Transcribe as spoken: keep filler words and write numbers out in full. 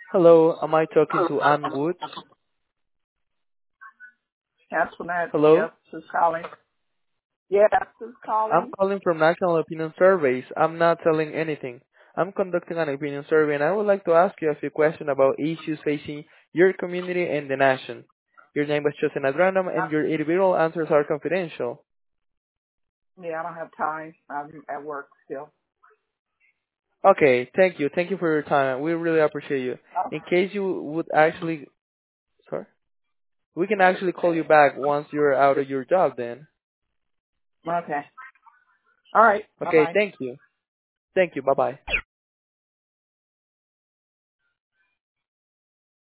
Hello, am I talking to Ann Woods? Antoinette, Hello, yes, who's calling? Yes, who's I'm calling? calling from National Opinion Surveys. I'm not selling anything. I'm conducting an opinion survey and I would like to ask you a few questions about issues facing your community and the nation. Your name was chosen at random Uh, and your individual answers are confidential. yeah, I don't have time. I'm at work still. Okay, thank you. Thank you for your time. We really appreciate you. Oh, In case you would actually, sorry, we can actually call you back once you're out of your job then. okay. All right. Okay, Bye-bye. thank you. Thank you. Bye-bye.